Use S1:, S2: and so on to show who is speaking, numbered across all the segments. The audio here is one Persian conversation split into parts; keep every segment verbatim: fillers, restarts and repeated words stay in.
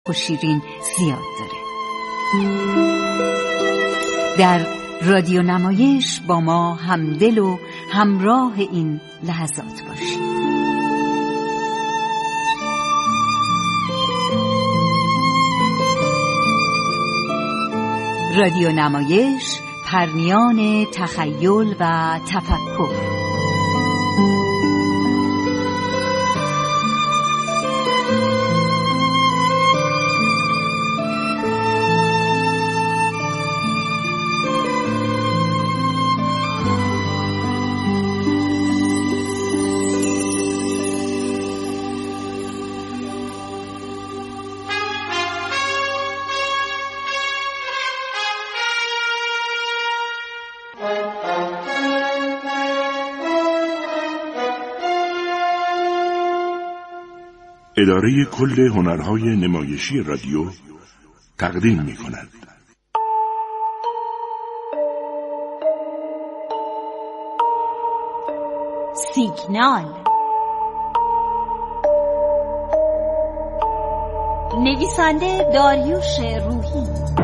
S1: و شیرین زیاد داره. در رادیو نمایش با ما همدل و همراه این لحظات باشید. رادیو نمایش، پرنیان تخیل و تفکر.
S2: اداره کل هنرهای نمایشی رادیو تقدیم می کند.
S3: سیگنال، نویسنده داریوش روحی،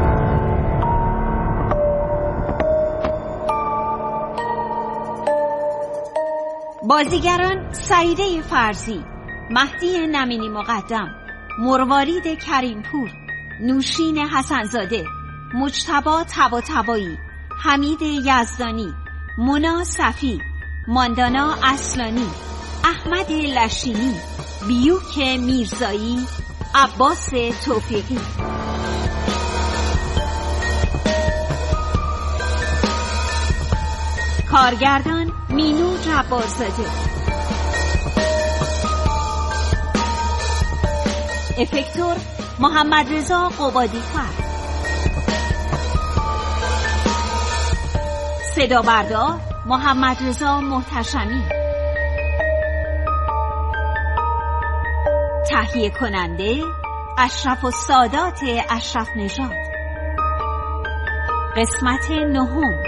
S3: بازیگران سعیده فرزی، مهدی نمینی مقدم، مروارید کریمپور، نوشین حسنزاده، مجتبی طباطبایی، حمید یزدانی، مونا صفی، ماندانا اصلانی، احمد لشینی، بیوک میرزایی، عباس توفیقی. کارگردان مینو جبارزاده. افکتور محمد رضا قبادی‌فر. صدا بردار محمد رضا محتشمی. تهیه کننده اشرف السادات اشرف نژاد. قسمت نهم.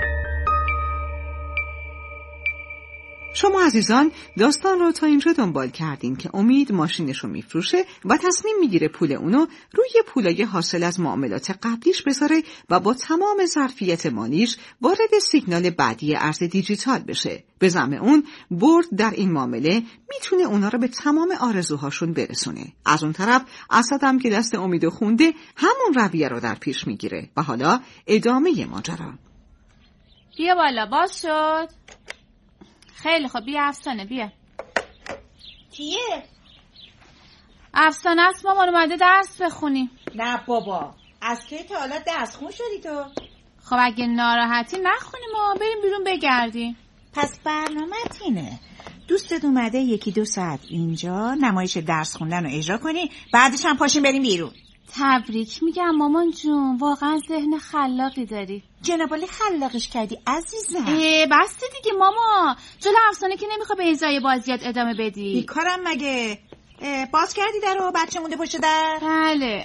S4: شما عزیزان داستان رو تا اینجا دنبال کردین که امید ماشینش رو میفروشه و تصمیم میگیره پول اونو روی پولای حاصل از معاملات قبلیش بذاره و با تمام ظرفیت مالیش وارد سیگنال بعدی ارز دیجیتال بشه. به زعم اون برد در این معامله میتونه اونا رو به تمام آرزوهاشون برسونه. از اون طرف اسد هم که دست امیدو خونده همون رویه رو در پیش میگیره. و حالا ادامه ماجرا.
S5: بیا بالا، باز شد. خیلی خوب، بیا افسانه، بیا.
S3: کیه؟
S5: افسانه است، مامان اومده درس بخونی.
S3: نه بابا، از کی تا حالا درس خون شدی تو؟
S5: خب اگه ناراحتی نخونیم ما بریم بیرون بگردیم.
S3: پس برنامه‌ت اینه دوستت اومده یکی دو ساعت اینجا نمایش درس خوندن رو اجرا کنی، بعدش هم پاشیم بریم بیرون.
S5: تبریک میگم مامان جون، واقعا ذهن خلاقی داری.
S3: جنابالی خلاقش کردی عزیزم.
S5: اه بسته دیگه ماما، جلو افسانه که نمیخوا به ازای بازیات ادامه بدی.
S3: بیکارم مگه؟ باز کردی درو بچه مونده پشت در؟
S5: بله.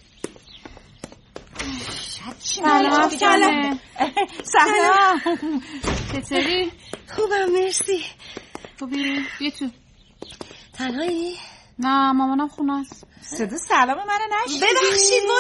S3: سلام سلام. سلام.
S5: چطوری؟
S6: خوبم مرسی.
S5: خوبی؟ بیا تو.
S6: تنهایی؟
S5: نه مامانم خونه است.
S3: صدا سلام منو نشنیدی؟
S6: ببخشید وای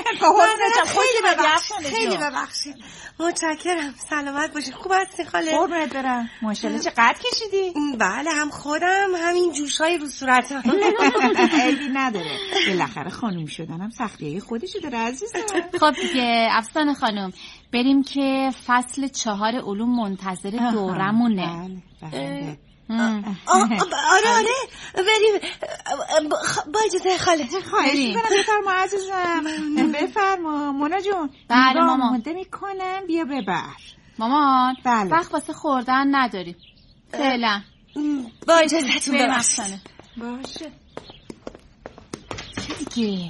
S6: اون خیلی ببخشید. متشکرم. سلامت باشید. خوب هستی خاله؟
S3: قربونت برم. ماشاءالله چه قد کشیدی؟
S6: بله هم خودم همین جوشای رو صورتم.
S3: عیبی نداره. بالاخره خانم شدنم سختیای خودشو داره عزیزم.
S5: خب دیگه افسانه خانم بریم که فصل چهار علوم منتظر دورمونه.
S3: بله.
S6: آره آره بریم. با اجازه خاله.
S3: خواهش میکنم بفرما عزیزم. بفرما مونا جون.
S5: بله مامان.
S3: مونده میکنم بیا ببر.
S5: مامان
S3: بله.
S5: وقت واسه خوردن نداریم فعلا.
S6: با اجازهتون ببخشید.
S3: باشه.
S6: چه دیگه؟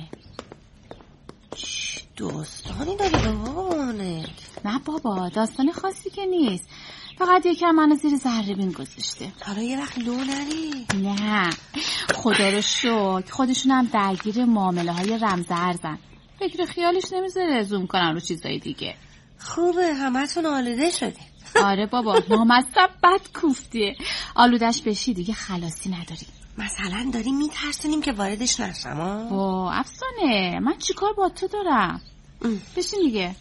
S6: داستانی داری بابانه؟
S5: نه بابا داستانی خاصی که نیست، فقط یکم منو زیر ذره بین گذاشته.
S6: حالا یه وقت لو نری.
S5: نه خدا رو شکر خودشون هم درگیر معامله های رمز ارزن، فکر خیالش نمیذاره زوم کنن رو چیزای دیگه.
S6: خوبه همتون آلوده شدی.
S5: آره بابا نامصب بد کوفتیه، آلودش بشی دیگه خلاصی نداری.
S6: مثلا داری میترسونیم که واردش نشم ها؟
S5: وا افسانه، من چیکار با تو دارم؟ بشین دیگه.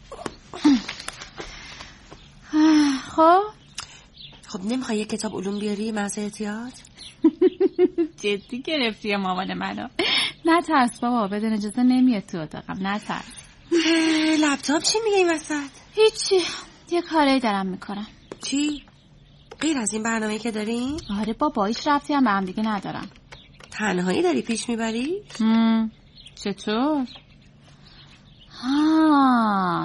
S5: خب
S6: خب نمیخوای یه کتاب علوم بیاری محض احتیاط؟
S5: جدی گرفتی مامان منو. نه ترس بابا، بدون اجازه نمیاد تو اتاقم، نه ترس.
S6: لپتاپ چی میگه این وسط؟
S5: هیچی، یه کاری دارم میکنم.
S6: چی؟ غیر از این برنامه‌ای که داریم؟
S5: آره بابا، هیچ ربطی هم به هم دیگه ندارم.
S6: تنهایی داری پیش میبری؟
S5: چطور؟ ها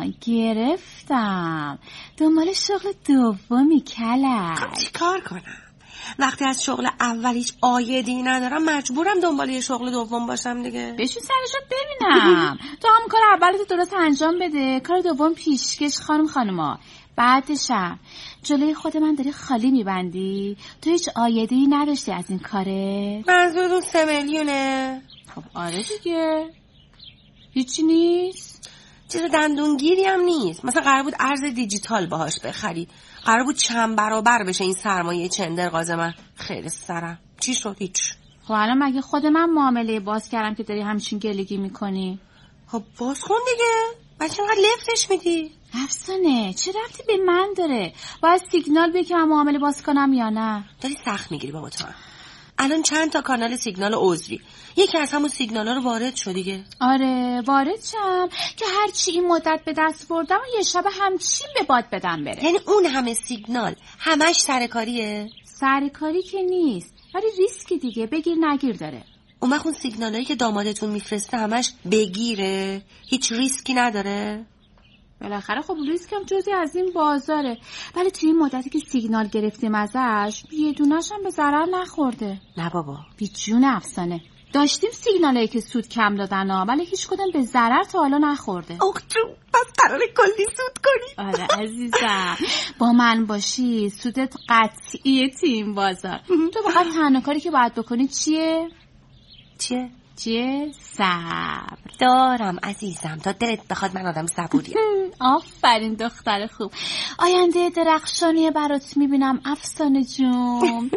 S5: گرفتم، دنبال شغل دومی کلک.
S6: خب چی کار کنم؟ وقتی از شغل اول هیچ عایدی ندارم مجبورم دنبال یه شغل دوم باشم دیگه.
S5: بشین سرشو ببینم. تو هم کار اولت درست انجام بده، کار دوم پیشکش خانم خانوما. بعدشم جلوی خود من داری خالی میبندی. تو هیچ عایدی نداشتی از این کاره؟
S6: منظورتون سه میلیونه؟
S5: خب آره دیگه، هیچی نیست،
S6: چیز دندونگیری هم نیست. مثلا قرار بود ارز دیجیتال باهاش بخرید، قرار بود چند برابر بشه این سرمایه چندرغاز من. خیلی سرم چی شد؟ هیچ.
S5: خب الان مگه خود من معامله باز کردم که داری همچین گلگی میکنی؟
S6: خب باز کن دیگه، بچه اینقدر لفتش میدی؟
S5: افسانه چه ربطی به من داره؟ باید سیگنال بیه که من معامله باز کنم یا نه؟
S6: داری سخت میگیری بابا تو. الان چند تا کانال سیگنال عضوی، یکی از همون سیگنالا رو وارد شد دیگه.
S5: آره وارد شم که هرچی این مدت به دست بردم و یه شب همچین به باد بدم بره.
S6: یعنی اون همه سیگنال همش سرکاریه؟
S5: سرکاری که نیست، ولی ریسکی دیگه، بگیر نگیر داره.
S6: اون وقت اون سیگنالایی که دامادتون میفرسته همش بگیره، هیچ ریسکی نداره؟
S5: بالاخره خب ریسک هم جزی از این بازاره، ولی توی این مدتی که سیگنال گرفتیم ازش یه دونش هم به ضرر نخورده.
S6: نه بابا
S5: بی جون افسانه، داشتیم سیگنالایی که سود کم دادن ها، ولی هیچ کدوم به ضرر تا حالا نخورده.
S6: اوه جون، پس قراره کلی سود کنی.
S5: آره عزیزم، با من باشی سودت قطعیه تیم بازار. تو فقط تنها کاری که باید بکنی چیه؟
S6: چیه؟
S5: چیه؟ صبر
S6: دارم عزیزم، تا دلت بخواد من آدم صبوریم.
S5: آفرین دختر خوب، آینده درخشانی برات میبینم افسانه جون.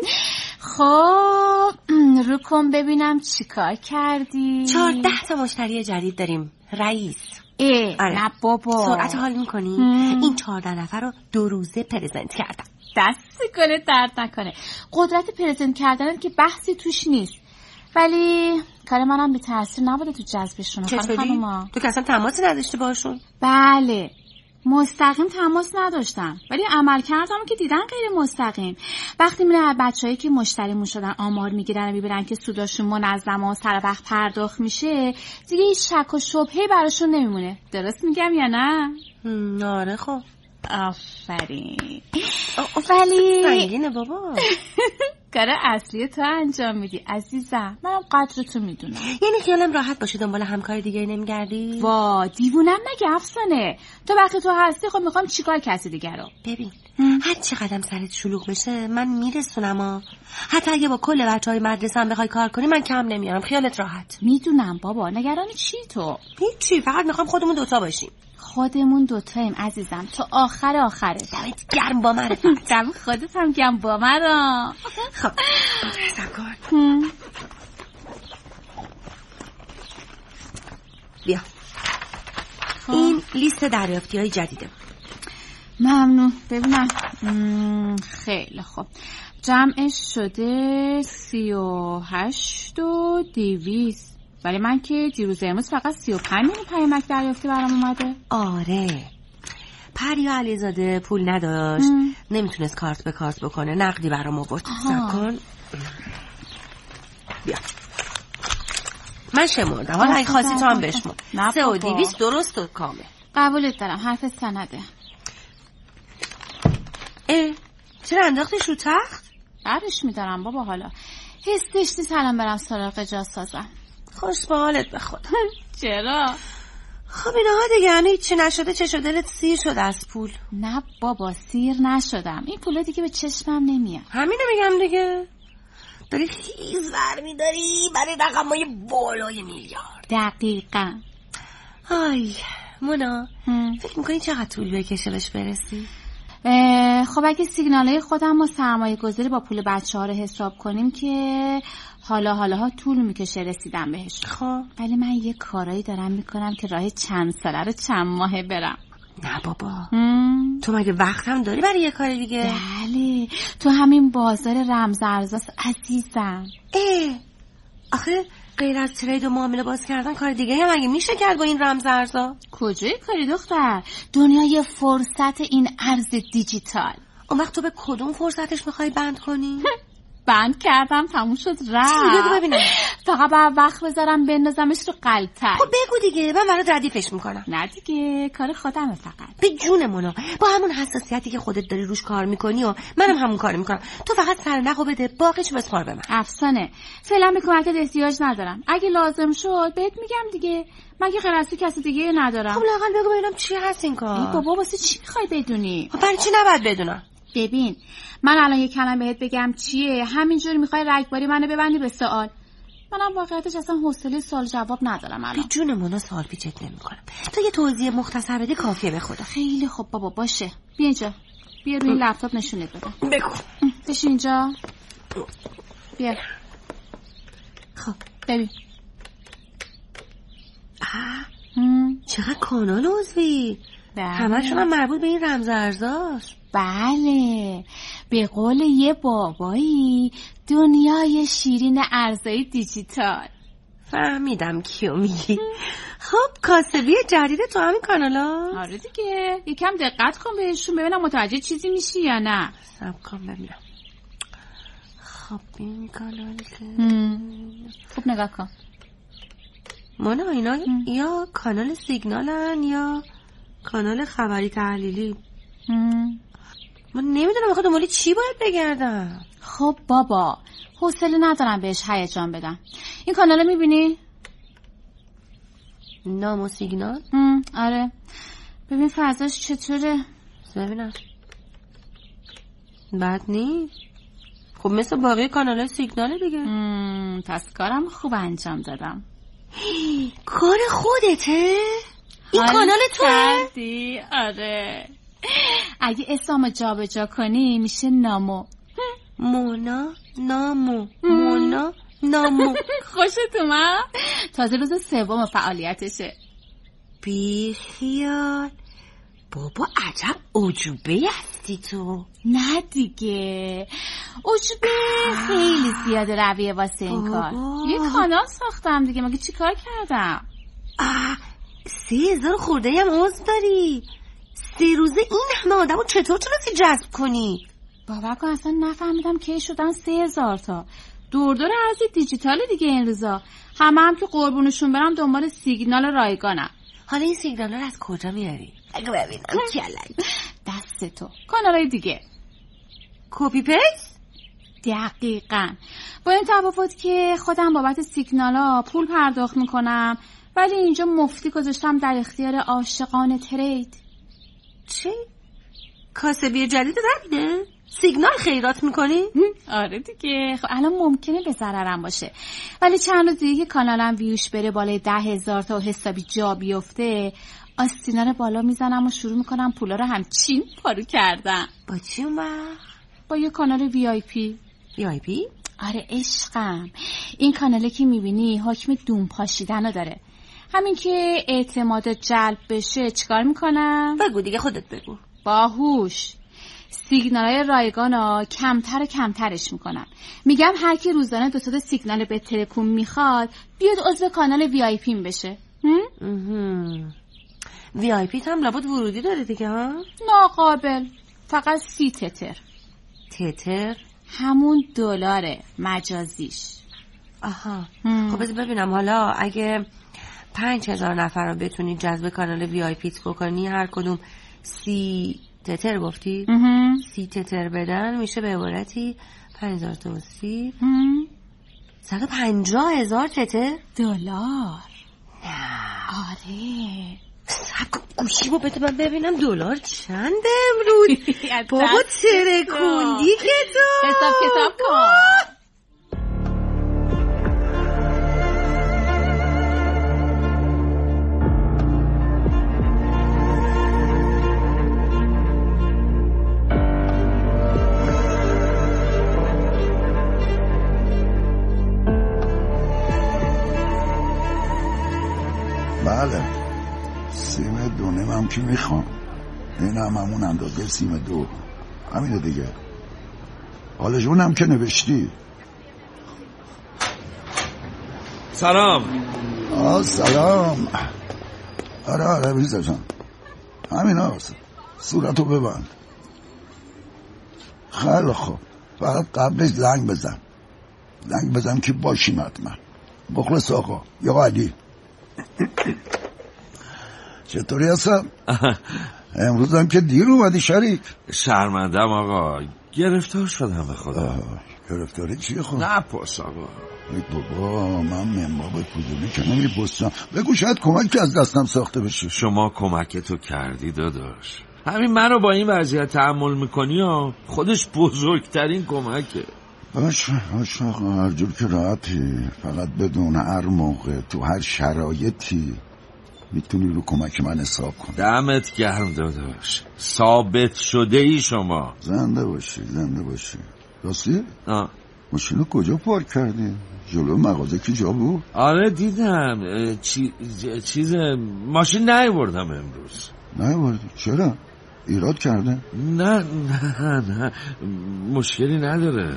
S5: خب رو کن ببینم چی کار کردی.
S6: چهارده تا مشتری جدید داریم رئیس.
S5: اه
S6: آره.
S5: نه بابا،
S6: سرعت حال میکنی؟ این چهارده نفر رو دو روزه پرزنت کردم.
S5: دست گله درد نکنه. قدرت پرزنت کردن که بحثی توش نیست، ولی کار منم بی تاثیر نبوده تو جذبشون.
S6: چطوری؟ تو که اصلا تماسی نداشتی باشون؟
S5: بله مستقیم تماس نداشتم، ولی عمل کردم که دیدن غیر مستقیم. وقتی میره بچه‌هایی که مشتریمون شدن آمار میگیرن و میبینن که سوداشون منظم و سر وقت پرداخت میشه، دیگه هیچ شک و شبهه‌ای براشون نمیمونه. درست میگم یا نه؟
S6: آره خب
S5: آفرین. ولی
S6: سنگینه بابا.
S5: کار اصلی تو انجام میدی عزیزم، منم قدر تو میدونم.
S6: یعنی خیالم راحت باشه دنبال همکار دیگه نمیگردی؟
S5: وا دیوونم مگه افسانه؟ تو وقتی تو هستی خب میخوام چیکار کسی دیگه رو؟
S6: ببین هر چی قدم سرت شلوغ بشه من میرسونم ها. حتی اگه با کل بچهای مدرسه هم بخوای کار کنی من کم نمیارم، خیالت راحت.
S5: میدونم بابا، نگران چی تو؟
S6: هیچی، فقط میخوام خودمون دوتا باشیم.
S5: خودمون دوتاییم عزیزم، تو آخر آخره.
S6: دمت گرم با من.
S5: دم خودت هم گرم با من را.
S6: خب حساب کن. بیا خب. این لیست دریافتی های جدیده.
S5: ممنون. ببینم. خیلی خوب، جمعش شده سی و هشت و دیویست، ولی من که دیروز امروز فقط سی و پنج میلیون پیامک دریافتی برام اومده.
S6: آره پریا علیزاده پول نداشت، ام. نمیتونست کارت به کارت بکنه، نقدی برام آورد. صبر کن بیا من شمردم، حالا اگه خواستی تو هم بشمر. سه و دیویست درست و کامل.
S5: قبولت دارم، حرف سنده.
S6: اه چرا انداختش رو تخت؟
S5: برش میدارم بابا، حالا حسش نیست الان برم سراغ جاسازم.
S6: خوش به حالت بخود.
S5: چرا؟
S6: خب اینها دیگه هنو هیچی نشده، چه شده دلت سیر شده از پول؟
S5: نه بابا سیر نشدم، این پولا دیگه به چشمم نمیاد.
S6: همینو میگم دیگه، داری خیز برمیداری برای رقمای بالای میلیارد.
S5: دقیقاً.
S6: آی مونا فکر میکنی چقدر طول بکشه بهش برسی؟
S5: خب اگه سیگنالای خودم و سرمایه گذاری با پول بچه ها رو حساب کنیم که حالا حالاها طول میکشه رسیدم بهش.
S6: خب
S5: ولی من یه کارایی دارم میکنم که راه چند ساله رو چند ماهه برم.
S6: نه بابا
S5: هم؟
S6: تو مگه وقت هم داری برای یه کار دیگه؟
S5: بله تو همین بازار رمز ارزاست عزیزم.
S6: اه آخه غیر از ترید و معامله باز کردن کار دیگه هم اگه میشه کرد با این رمز ارزا؟
S5: کجای کاری دختر؟ دنیای فرصت این ارز دیجیتال.
S6: اون وقت تو به کدوم فرصتش میخوای بند کنی؟
S5: بند کردم تموم شد رفت.
S6: بگو ببینم.
S5: فقط باید وقت بذارم بندازمش رو قلتر.
S6: خب بگو دیگه من برات ردیفش میکنم.
S5: نه دیگه کار خودمه فقط.
S6: به جونمونو با همون حساسیتی که خودت داری روش کار میکنی و منم همون کارو میکنم. تو فقط سرنخو بده باقیش بسپار به من.
S5: افسانه فعلا به کمکت احتیاج ندارم. اگه لازم شد بهت میگم دیگه. مگه غیر از تو کسی دیگه ندارم.
S6: خب لااقل بگو ببینم چی هست این کار.
S5: ای بابا واسه چی میخوای بدونی؟
S6: خب برای چی نباید بدونم؟
S5: ببین من الان یه کلمه بهت بگم چیه همینجوری میخوای رگباری منو ببندی به سوال. منم واقعیتش اصلا حوصله سوال جواب ندارم الان.
S6: به جون مونا سوال پیچت نمیکنم. تو یه توضیح مختصر بده کافیه به خدا.
S5: خیلی خوب بابا باشه. بیا اینجا. بیا روی لپتاپ نشونت بدم.
S6: بگو.
S5: بشین اینجا. بیا. خب ببین.
S6: آه
S5: هم.
S6: چقدر کانال عضوی. همشون هم مربوط به این رمز ارزاست.
S5: بله به قول یه بابایی دنیای شیرین ارزهای دیجیتال.
S6: فهمیدم کیو میگی. خب کاسبی جدید تو همین کانالا؟
S5: آره دیگه یکم دقت کن بهشون ببینم متوجه چیزی میشی یا نه.
S6: سب کن ببینم. خب این کانال که
S5: خوب نگاه کن
S6: مانا اینا هم. یا کانال سیگنالن یا کانال خبری تحلیلی.
S5: هم.
S6: من نمیدونم بخواد دنبال چی باید بگردم.
S5: خب بابا حوصله ندارم بهش هیجان بدم. این کانال میبینی؟
S6: نام و سیگنال؟
S5: هم. آره ببین فضاش چطوره؟
S6: ببینم بد نیست. خب مثل باقی کانال سیگنال دیگه.
S5: هم. پس کارم خوب انجام دادم.
S6: کار خودته؟ این کانال توه؟
S5: آره اگه اسمو جا به جا کنی میشه نامو.
S6: مونا نامو مونا نامو.
S5: خوشت اومد؟ تازه روز سوم فعالیتشه.
S6: بی خیال بابا عجب عجوبه هستی تو.
S5: نه دیگه عجوبه خیلی زیاده رویه واسه این کار. یه کانال ساختم دیگه مگه چی کار کردم؟
S6: آه سه هزار خورده هم عضو داری. سه روزه این همه آدم رو چطور تونستی جذب کنی؟
S5: باور کن اصلا نفهمیدم که شدن سه هزار تا. دور دور ارز دیجیتال دیگه این روزا. همه هم که قربونشون برم دنبال سیگنال رایگانم.
S6: حالا این سیگنال رو از کجا میاری؟ اگه ببینم کلک
S5: دست تو. کانالای دیگه
S6: کپی پیست؟
S5: دقیقاً با این تفاوت که خودم بابت سیگنالا پول پرداخت میکنم ولی اینجا مفتی گذاشتم در اختیار عاشقان ترید.
S6: چی؟ کاسبی جدید همینه؟ سیگنال خیرات میکنی؟
S5: آره دیگه. خب الان ممکنه به ضررم باشه ولی چند روز دیگه که کانالم ویوش بره بالای ده هزار تا و حسابی جا بیفته آستینا رو بالا میزنم و شروع میکنم پولا رو همچین پارو کردن.
S6: با چی اون وقت؟
S5: با یه کانال وی آی پی.
S6: وی آی پی؟
S5: آره عشقم این کاناله که میبینی حکم دوم پاشیدن رو داره. همین که اعتماد جلب بشه چیکار میکنم؟
S6: بگو دیگه خودت بگو.
S5: باهوش سیگنالای رایگانو کمتر و کمترش میکنم. میگم هر کی روزانه دو تا سیگنال به تلکوم میخواد بیاد عضو کانال وی آی پی بشه.
S6: وی آی پی هم لابد ورودی داره دیگه ها؟
S5: ناقابل. فقط سی تتر.
S6: تتر؟
S5: همون دلاره مجازیش.
S6: آها هم. خب بذار ببینم حالا اگه پنج هزار نفر رو بتونی جذب کانال وی آی پیت بکنی هر کدوم سی تتر گفتی؟ سی تتر بدن میشه به عبارتی پنج هزار تا سی صد و پنجاه هزار تتر
S5: دلار.
S6: نه
S5: آره
S6: سب گوشی با بده من ببینم دلار چنده امروز. بابا ترکوندی که تو
S5: حساب کتاب کن.
S7: بله سیم دو نیم هم که میخوام، این هم همون اندازه سیم دو، همینه دیگه. حالا جون هم که نوشتی.
S8: سلام.
S7: آه سلام. آره آره بریزه جان، همین هست، صورتو ببند. خیلی خوب، فقط قبلش لنگ بزن، لنگ بزن که باشیم حتما. مخلص آقا یا علی. چطوری هستم؟ امروز هم که دیر اومدی شریک.
S8: شرمندم آقا، گرفتار شدم به خدا.
S7: گرفتاری چیه خود؟
S8: نه پس آقا.
S7: ای بابا من منباب کدومی که نمیپستم، بگو شاید کمکی از دستم ساخته بشه.
S8: شما کمکتو کردی داداش، همین منو با این وضعیت تحمل میکنی ها، خودش بزرگترین کمکه.
S7: باش باش آقا، هر جور که راحتی، فقط بدون هر موقع تو هر شرایطی میتونی رو کمک من حساب کنی.
S8: دمت گرم داداش، ثابت شده ای شما.
S7: زنده باشی زنده باشی. راستی؟
S8: آه
S7: ماشینو کجا پارک کردی؟ جلو مغازه کی جا بود؟
S8: آره دیدم. چی... چیز ماشین نیاوردم امروز.
S7: نیاوردی؟ چرا؟ ایراد کرده؟
S8: نه نه نه مشکلی نداره.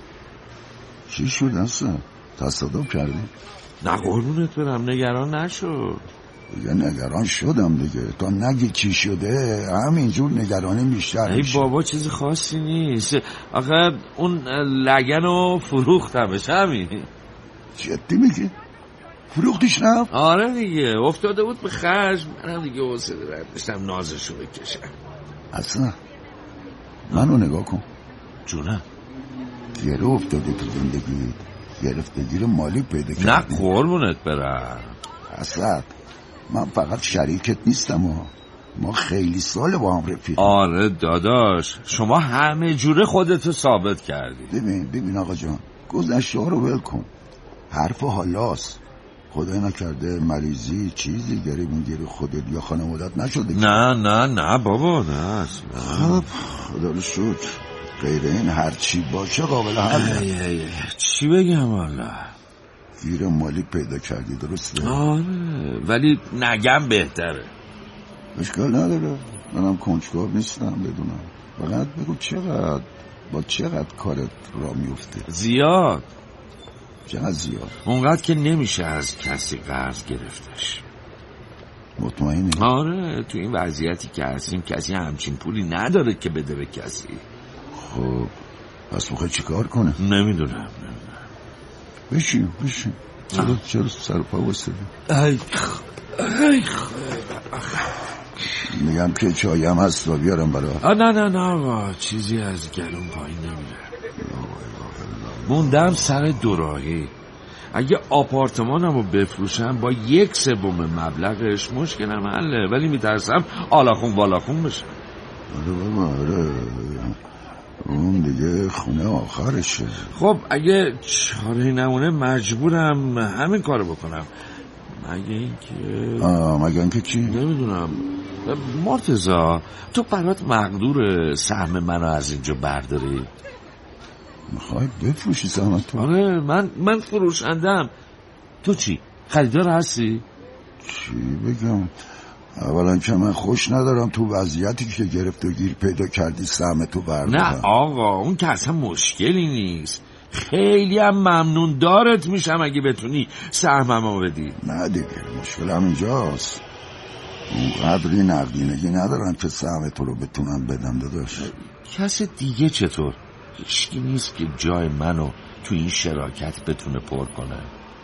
S7: چی شد اصلا؟ تصادف کردی؟
S8: نه قربونت برم، نگران نشو.
S7: دیگه نگران شدم دیگه، تا نگی چی شده همینجور نگرانی بیشتر میشه.
S8: ای بابا چیز خاصی نیست، آخه اون لگنو فروختمش همین.
S7: جدی میگی؟ فروختیش نه؟
S8: آره دیگه، افتاده بود به خرج، منم دیگه حوصله نداشتم نازشو بکشم.
S7: اصلا منو نگاه کن.
S8: جونم؟
S7: گره افتاده تو زندگی، گرفتگی مالی پیدا کردی.
S8: نه قربونت برم.
S7: اصلا من فقط شریکت نیستم و ما خیلی سال با هم رفیقیم.
S8: آره داداش، شما همه جوره خودتو ثابت کردی.
S7: ببین ببین آقا جان، گذشته ها رو ول کن، حرف حالاست. خدای نکرده مریضی چیزی گریبون گیری خودت یا خانوادت نشده؟
S8: نه نه نه بابا نه اصلا.
S7: خب خدا رو شکر، غیر این هر چی باشه قابل حله.
S8: چی بگم والا؟
S7: گیر مالی پیدا کردی درسته؟
S8: آره ولی نگم بهتره.
S7: اشکال نداره، منم کنجکاو نیستم بدونم، فقط بگو چقدر با چقدر کارت را میفته؟
S8: زیاد.
S7: چقدر زیاد؟
S8: اونقدر که نمیشه از کسی قرض گرفتش.
S7: مطمئنی؟
S8: آره تو این وضعیتی که هستیم کسی همچین پولی نداره که بده به کسی.
S7: خب پس میخوای چی کار کنه؟
S8: نمیدونم.
S7: بشین بشین. چرا چرا سر پا واسه
S8: ای ای
S7: میگم که چایی هم هست و بیارم برای.
S8: نه نه نه آقا، چیزی از گلوم پایین نمیره. موندم سر دوراهی. اگه آپارتمانم رو بفروشم با یک سوم مبلغش مشکلم حله، ولی میترسم آلاخون بالاخون بشه.
S7: آره بابا آره، اون دیگه خونه آخرشه.
S8: خب اگه چاره نمونه مجبورم همین کارو بکنم. مگه اینکه
S7: آه مگه اینکه چی؟
S8: نمیدونم. مرتضی تو برات مقدور سهم منو از اینجا برداری؟
S7: میخوای بفروشی سهم تو؟
S8: آره من من فروشندم. تو چی؟ خریدار هستی؟
S7: چی بگم؟ اولا که من خوش ندارم تو وضعیتی که گرفت و گیر پیدا کردی سهم تو بردارم.
S8: نه آقا اون که اصلا مشکلی نیست، خیلی هم ممنون دارت میشم اگه بتونی سهممو بدی.
S7: نه دیگه مشکل هم اینجاست، اونقدری نقدینگی ندارم که سهم تو رو بتونم بدم داداش.
S8: کس دیگه چطور؟ هیچکی نیست که جای منو تو این شراکت بتونه پر کنه.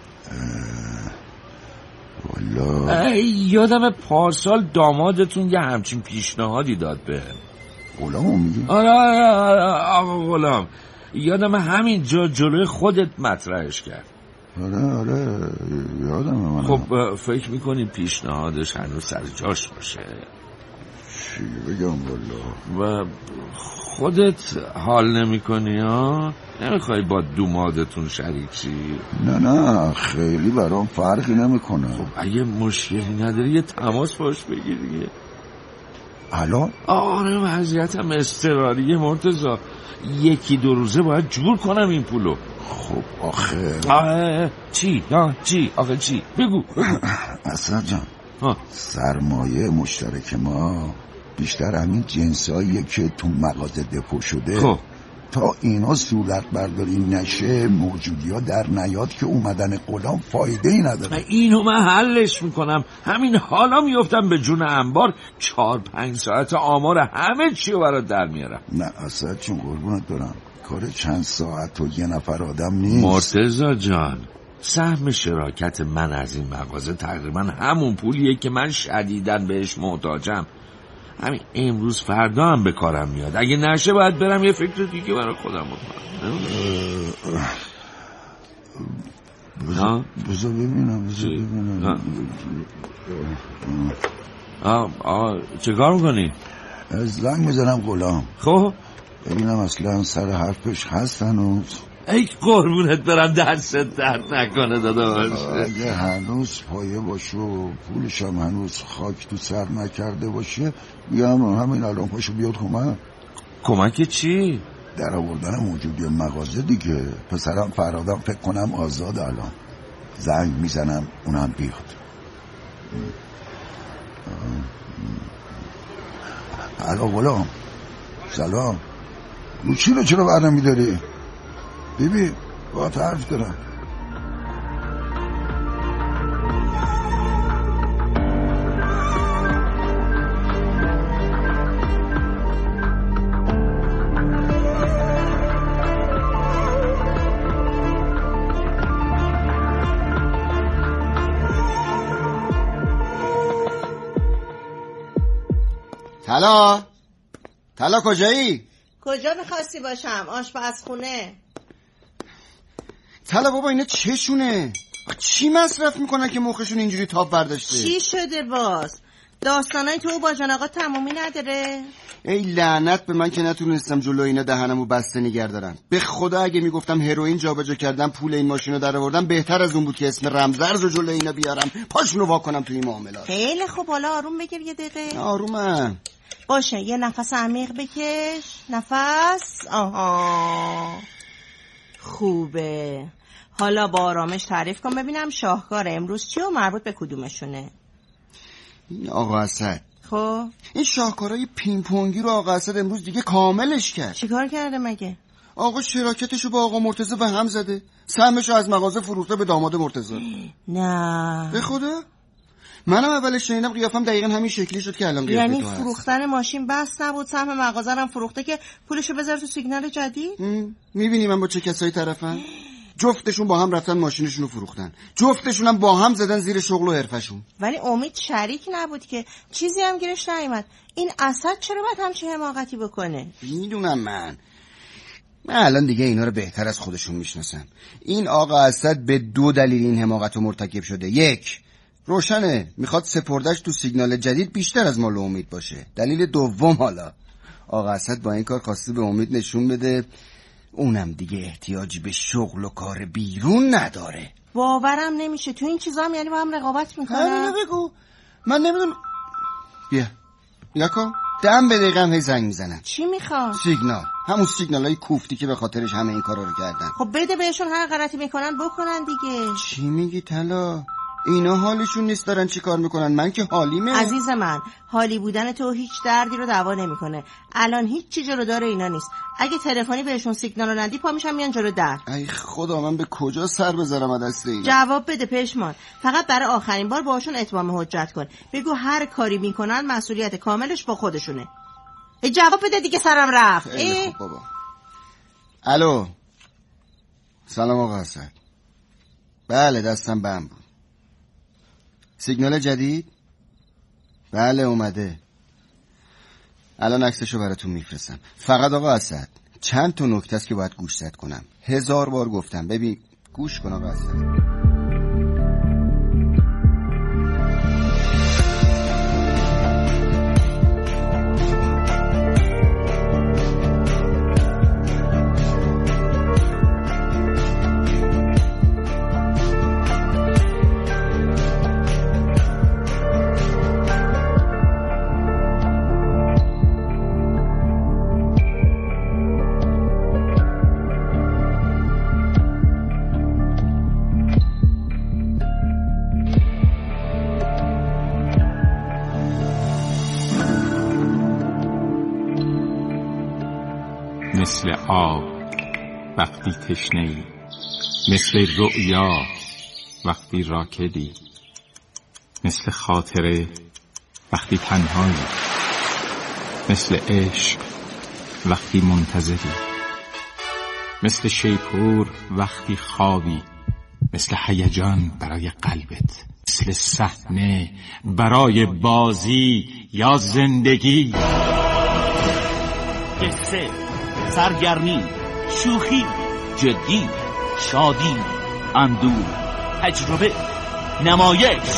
S7: والا
S8: یادم پارسال دامادتون یه همچین پیشنهادی داد به
S7: غلامو میگی؟
S8: آره آره آقا غلام، یادم همین جا جلوی خودت مطرحش کرد.
S7: آره آره یادم من.
S8: خب فکر میکنی پیشنهادش هنوز سر جاش باشه؟
S7: چی بگم والا.
S8: و خودت حال نمی کنی ها؟ نمیخوای با دومادتون شریک شی؟
S7: نه نه خیلی برام فرقی نمیکنه.
S8: خب اگه مشکلی نداری یه تماس باش بگیر دیگه.
S7: الان؟
S8: آره وضعیتم اضطراریه مرتضی، یکی دو روزه باید جور کنم این پولو.
S7: خب آخه
S8: آه چی؟ آه چی؟ آخه چی؟ بگو, بگو.
S7: اصلا جان
S8: ها.
S7: سرمایه مشترک ما بیشتر همین جنساییه که تو مغازه دپو شده.
S8: خب
S7: تا اینا صورت برداری نشه، موجودی ها در نیاد که اومدن غلام فایده ای نداره.
S8: اینو من حلش میکنم. همین حالا میفتم به جون انبار، چهار پنج ساعت آمار همه چی رو برات در میارم.
S7: نه اصلا چون قربونت دارم کار چند ساعت و یه نفر آدم نیست.
S8: مرتضی جان، سهم شراکت من از این مغازه تقریبا همون پولیه که من شدیداً بهش محتاجم. همین امروز فردا هم به کارم میاد. اگه نشه باید برم یه فکر دیگه برای خودم بکنم.
S7: بذار ببینم بذار ببینم
S8: آه آه چه کار میکنی؟
S7: زنگ میزنم غلام.
S8: خب
S7: ببینم اصلا سر حرفش هست هنوز.
S8: ای قربونت برم، دستت درد نکنه داداش.
S7: اگه هنوز پایه باشه و پولش هم هنوز خاک تو سر نکرده باشه، بیام همین الان پاشو بیاد کمک.
S8: کمک چی؟
S7: در آوردن موجودی مغازه دیگه. پسرم فرادم فکر کنم آزاد الان. زنگ میزنم اونم بیاد. الو غلام، سلام. گوشی رو چرا بر نمیداری؟ بیبی با حرف دارم.
S9: طلا طلا کجایی؟
S10: کجا میخواستی باشم؟ آشپزخونه.
S9: طلا بابا اینا چشونه؟ چی مصرف میکنن که مخشون اینجوری تاب برداشته؟
S10: چی شده باز؟ داستانای تو با جان آقا تمومی نداره؟
S9: ای لعنت به من که نتونستم جلو اینا دهنمو بسته نگه دارم. به خدا اگه میگفتم هروئین جابجا کردم پول این ماشینو در آوردم بهتر از اون بود که اسم رمزرز رو جلو اینا بیارم پاشونو وا کنم توی این معاملات.
S10: خیلی خوب، حالا آروم بگیر یه دقیقه.
S9: آرومم.
S10: باشه یه نفس عمیق بکش. نفس. آها خوبه. حالا با آرامش تعریف کن ببینم شاهکار امروز چی و مربوط به کدومشونه.
S9: این آقا اسد.
S10: خب
S9: این شاهکارهای پینگ پونگی رو آقا اسد امروز دیگه کاملش کرد.
S10: چیکار کرده مگه؟
S9: آقا شراکتشو با آقا مرتضی به هم زده. سهمشو از مغازه فروخته به داماد مرتضی.
S10: نه
S9: به خدا منم اولش شنیدم قیافم دقیقا همین شکلی شد که الان قیافه
S10: یعنی
S9: تو هست.
S10: فروختن ماشین بس نبود، سهم مغازه هم فروخته که پولشو بذاره تو سیگنال جدید.
S9: میبینی من با چه کسایی طرفم؟ جفتشون با هم رفتن ماشینشون رو فروختن، جفتشون هم با هم زدن زیر شغل و حرفشون.
S10: ولی امید شریک نبود که چیزی هم گیرش نیامد. این اسد چرا باید همچین حماقتی بکنه؟
S9: میدونم من من الان دیگه اینا رو بهتر از خودشون میشناسم. این آقا اسد به دو دلیل این حماقت رو مرتکب شده. یک، روشنه میخواد سپردش تو سیگنال جدید بیشتر از مال امید باشه. دلیل دوم، حالا آقا اسد با این کار خواسته به امید نشون بده اونم دیگه احتیاجی به شغل و کار بیرون نداره.
S10: باورم نمیشه تو این چیزا هم یعنی با هم رقابت میکنن.
S9: نه بگو من نمیدونم. بیا بیا کن دم به دقیقه هم هی زنگ میزنن.
S10: چی میخوان؟
S9: سیگنال، همون سیگنال های کوفتی که به خاطرش همه این کارا رو کردن.
S10: خب بده بهشون، هر غلطی میکنن بکنن دیگه.
S9: چی میگی طلا؟ اینا حالشون نیست دارن چی کار میکنن، من که حالیمه.
S10: عزیز من حالی بودن تو هیچ دردی رو دوا نمیکنه. الان هیچ چیزی رو داره اینا نیست. اگه تلفنی بهشون سیگنال رو ندی پا میشن میان جلو در.
S9: ای خدا من به کجا سر بذارم از دست اینا؟
S10: جواب بده پشمان. فقط برای آخرین بار باهاشون اتمام حجت کن. بگو هر کاری میکنن مسئولیت کاملش با خودشونه. جواب بده دیگه، سرم رفت.
S9: خیلی خوب بابا. الو سلام آقا حسن. بله دستم بم بود. سیگنال جدید؟ بله اومده. الان عکسشو براتون میفرستم. فقط آقا اسد چند تا نکته است که باید گوش زد کنم. هزار بار گفتم ببین گوش کن آقا اسد.
S11: مثل آب وقتی تشنه‌ای، مثل رؤیا وقتی راکدی، مثل خاطره وقتی تنهایی، مثل عشق وقتی منتظری، مثل شیپور وقتی خوابی، مثل هیجان برای قلبت، مثل صحنه برای بازی یا زندگی.
S12: قصه، سرگرمی، شوخی، جدی، شادی، اندوه، تجربه، نمایش.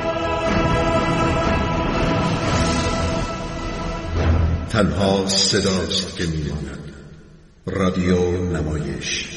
S13: تنها صداست که میماند. رادیو نمایش.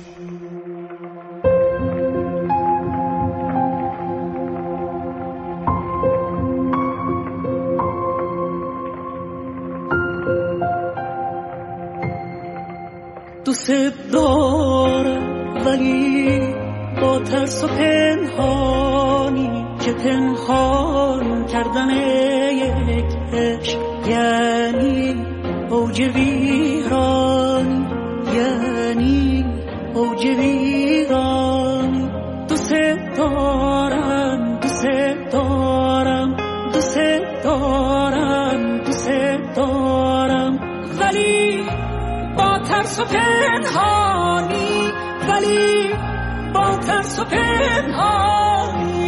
S14: دوست دارم ولی با ترس و پنهانی، که پنهان کردن یک عشق یعنی اوج ویرانی، یعنی اوج ویرانی. دوست دارم دوست دارم دوست دارم دوست دارم ولی با ترس و پنهانی، ولی با ترس و پنهانی.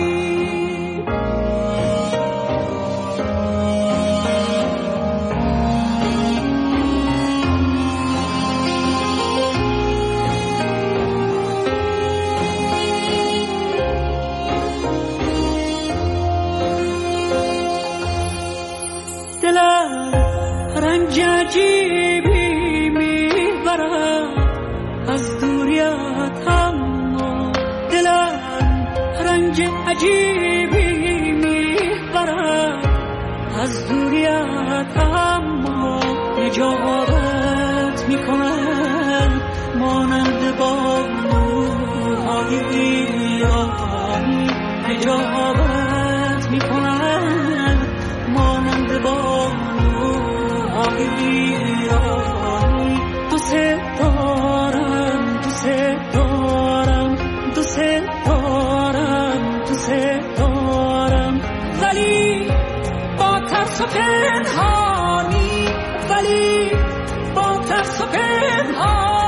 S14: دلم رنج عجیبی میبرد از دوریت، اما دلم رنج عجیبی میبرد از دوریت، اما اجابت میکنم مانند بانوهای ایرانی، اجابت میکنم مانند بانوهای ایرانی. دوست دارم دوست دارم دوست دارم دوست دارم ولی با ترس و پنهانی، ولی با ترس و پنهانی.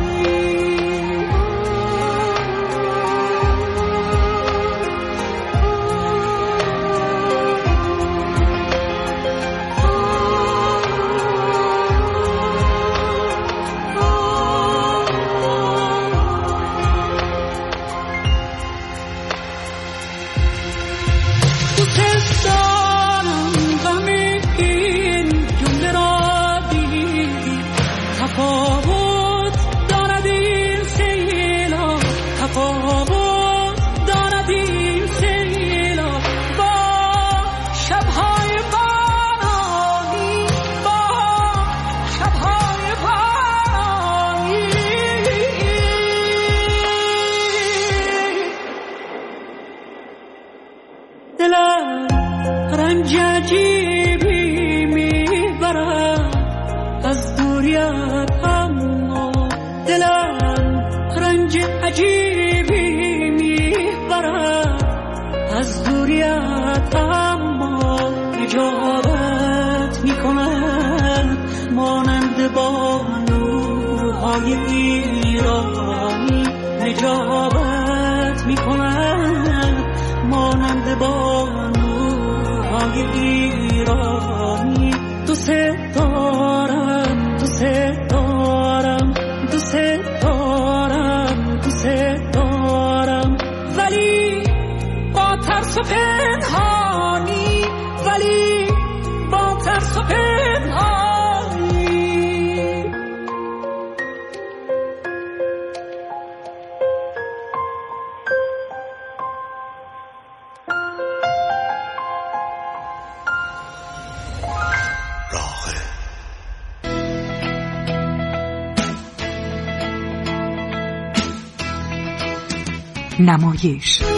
S14: ایرانی نجابت میکنن مانند بانوهای ایرانی. دوست دارم دوست دارم دوست دارم دوست دارم ولی با ترس و پنهانی، ولی با ترس و پنهانی.
S1: نمایش